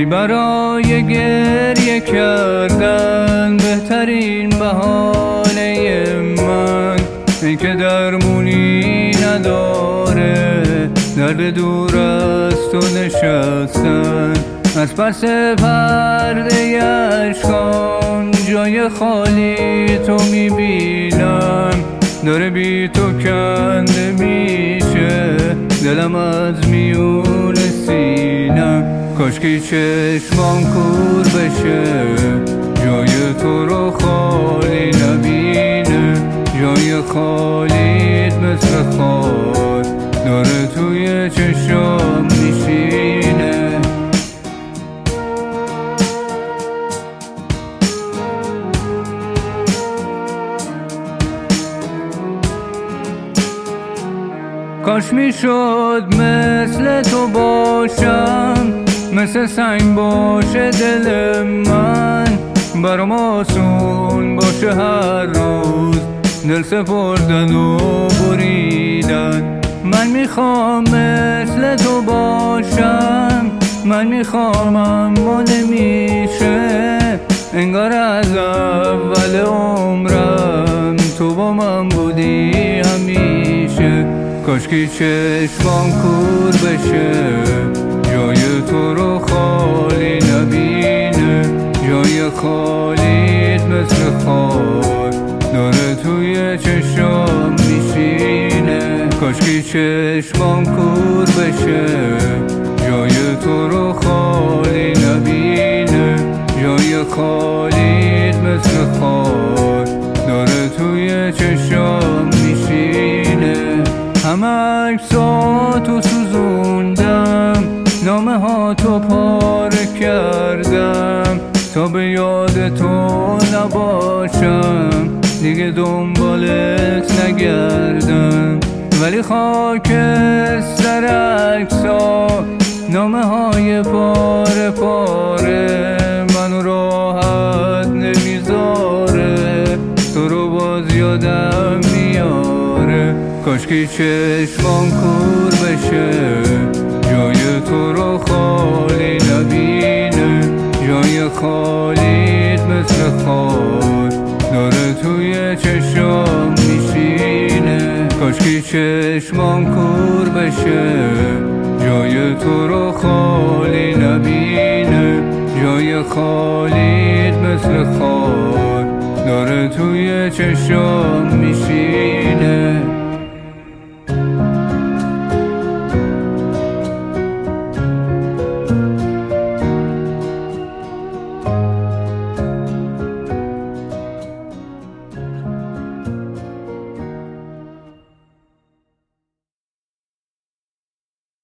ای برای گریه کردن بهترین بهانه من، ای که درمونی نداره درد دور از تو نشستن. از پس پرده اشکان جای خالی تو میبینم، داره بی تو کنده میشه دلم از میون سینم. کاشکی چشمام کور بشه جای تو رو خالی نبینه، جای خالیت مثل خاک داره توی چشام میشینه. کاش میشد مثل تو باشم، مثل سنگ باشه دل من، برام آسون باشه هر روز دل سپردن و بریدن. من میخوام مثل تو باشم، من میخوام اما نمیشه، انگار از اول عمرم تو با من بودی همیشه. کاشکی چشمام کور بشه جای تو رو خالی نبینه، جای خالیت مثل خاک داره توی چشام میشینه. کاشکی چشمام کور بشه جای تو رو خالی نبینه، جای خالیت مثل خاک داره توی چشام میشینه. همه عکساتو سوزوندم، نامه ها تو پاره کردم، تا به یاد تو نباشم دیگه دنبالت نگردم. ولی خاک سر عکسا نامه های پاره پاره منو راحت نمیذاره، تو رو باز یادم میاره. کاشکی چشمام کور بشه جای تو رو خالی نبینه، جای خالیت مثل خاک داره توی چشام میشینه. کاشکی چشمام کور بشه جای تو رو خالی نبینه، جای خالیت مثل خاک داره توی چشام میشینه.